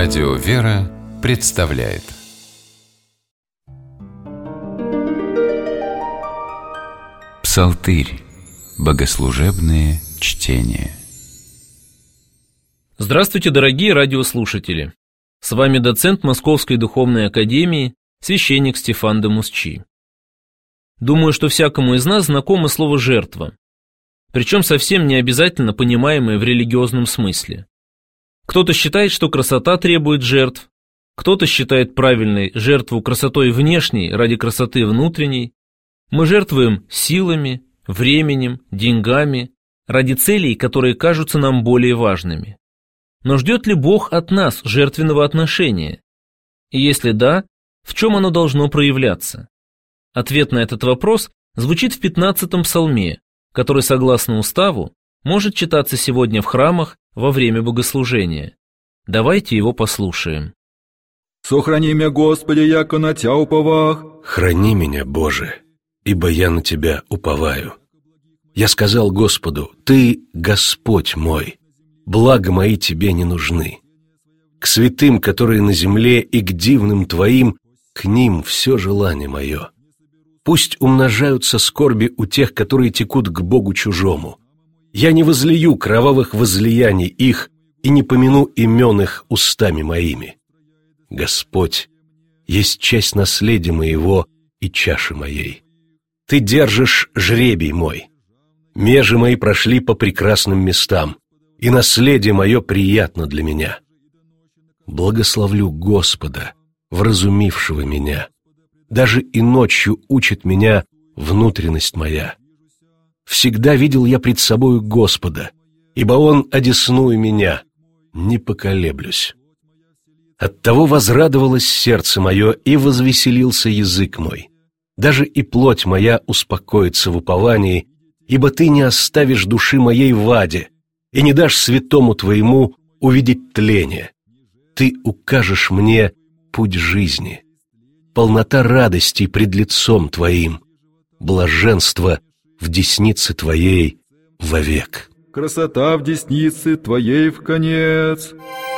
Радио «Вера» представляет Псалтырь. Богослужебные чтения. Здравствуйте, дорогие радиослушатели! С вами доцент Московской Духовной Академии, священник Стефан де Мусчи. Думаю, что всякому из нас знакомо слово «жертва», причем совсем не обязательно понимаемое в религиозном смысле. Кто-то считает, что красота требует жертв, кто-то считает правильной жертву красотой внешней ради красоты внутренней. Мы жертвуем силами, временем, деньгами ради целей, которые кажутся нам более важными. Но ждет ли Бог от нас жертвенного отношения? И если да, в чем оно должно проявляться? Ответ на этот вопрос звучит в 15-м псалме, который, согласно уставу, может читаться сегодня в храмах во время богослужения. Давайте его послушаем. «Сохрани меня, Господи, яко на Тя уповах». «Храни меня, Боже, ибо я на Тебя уповаю. Я сказал Господу: Ты Господь мой, блага мои Тебе не нужны. К святым, которые на земле, и к дивным Твоим, к ним все желание мое. Пусть умножаются скорби у тех, которые текут к Богу чужому. Я не возлию кровавых возлияний их и не помяну имен их устами моими. Господь есть часть наследия моего и чаши моей. Ты держишь жребий мой. Межи мои прошли по прекрасным местам, и наследие мое приятно для меня. Благословлю Господа, вразумившего меня. Даже и ночью учит меня внутренность моя. Всегда видел я пред собою Господа, ибо Он одесную меня, не поколеблюсь. Оттого возрадовалось сердце мое, и возвеселился язык мой. Даже и плоть моя успокоится в уповании, ибо Ты не оставишь души моей в аде и не дашь святому Твоему увидеть тление. Ты укажешь мне путь жизни. Полнота радости пред лицом Твоим, блаженство в деснице Твоей вовек. Красота в деснице Твоей вконец».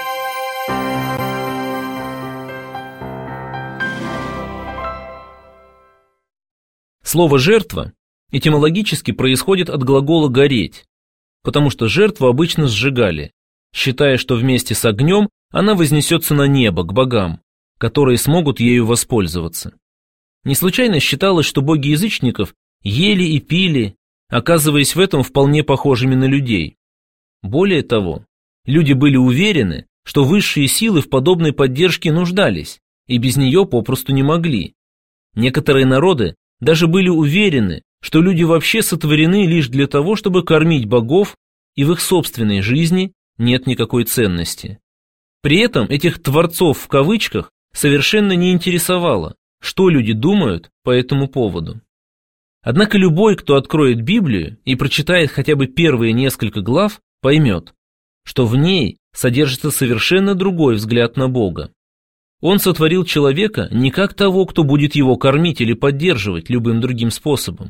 Слово «жертва» этимологически происходит от глагола «гореть», потому что жертву обычно сжигали, считая, что вместе с огнем она вознесется на небо, к богам, которые смогут ею воспользоваться. Не случайно считалось, что боги язычников ели и пили, оказываясь в этом вполне похожими на людей. Более того, люди были уверены, что высшие силы в подобной поддержке нуждались, и без нее попросту не могли. Некоторые народы даже были уверены, что люди вообще сотворены лишь для того, чтобы кормить богов, и в их собственной жизни нет никакой ценности. При этом этих «творцов» в кавычках совершенно не интересовало, что люди думают по этому поводу. Однако любой, кто откроет Библию и прочитает хотя бы первые несколько глав, поймет, что в ней содержится совершенно другой взгляд на Бога. Он сотворил человека не как того, кто будет его кормить или поддерживать любым другим способом.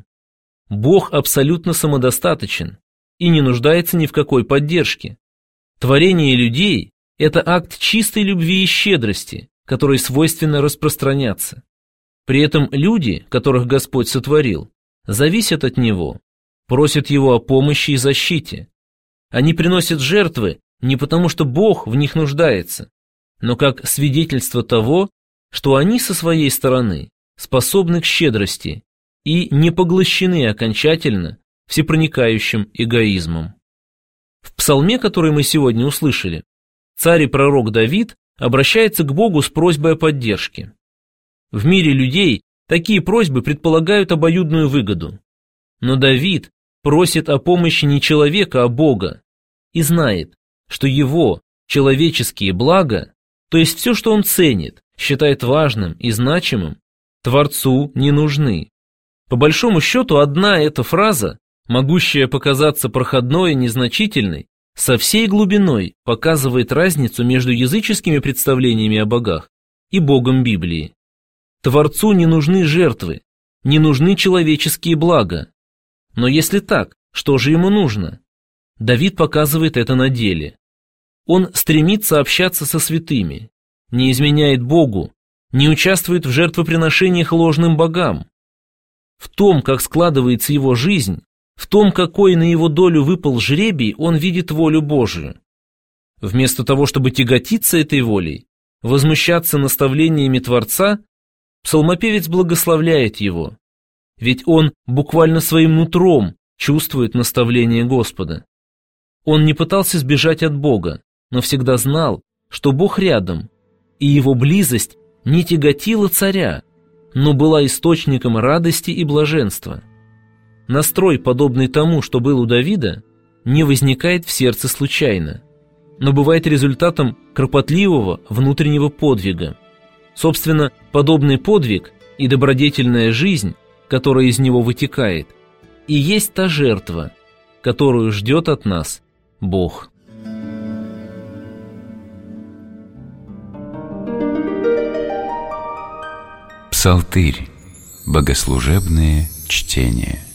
Бог абсолютно самодостаточен и не нуждается ни в какой поддержке. Творение людей – это акт чистой любви и щедрости, который свойственно распространяться. При этом люди, которых Господь сотворил, зависят от Него, просят Его о помощи и защите. Они приносят жертвы не потому, что Бог в них нуждается, но как свидетельство того, что они со своей стороны способны к щедрости и не поглощены окончательно всепроникающим эгоизмом. В псалме, который мы сегодня услышали, царь и пророк Давид обращается к Богу с просьбой о поддержке. В мире людей такие просьбы предполагают обоюдную выгоду. Но Давид просит о помощи не человека, а Бога, и знает, что его человеческие блага, то есть все, что он ценит, считает важным и значимым, Творцу не нужны. По большому счету, одна эта фраза, могущая показаться проходной и незначительной, со всей глубиной показывает разницу между языческими представлениями о богах и Богом Библии. Творцу не нужны жертвы, не нужны человеческие блага. Но если так, что же ему нужно? Давид показывает это на деле. Он стремится общаться со святыми, не изменяет Богу, не участвует в жертвоприношениях ложным богам. В том, как складывается его жизнь, в том, какой на его долю выпал жребий, он видит волю Божию. Вместо того, чтобы тяготиться этой волей, возмущаться наставлениями Творца, псалмопевец благословляет его, ведь он буквально своим нутром чувствует наставление Господа. Он не пытался сбежать от Бога, но всегда знал, что Бог рядом, и его близость не тяготила царя, но была источником радости и блаженства. Настрой, подобный тому, что был у Давида, не возникает в сердце случайно, но бывает результатом кропотливого внутреннего подвига. Собственно, подобный подвиг и добродетельная жизнь, которая из него вытекает, и есть та жертва, которую ждет от нас Бог. Псалтырь. Богослужебные чтения.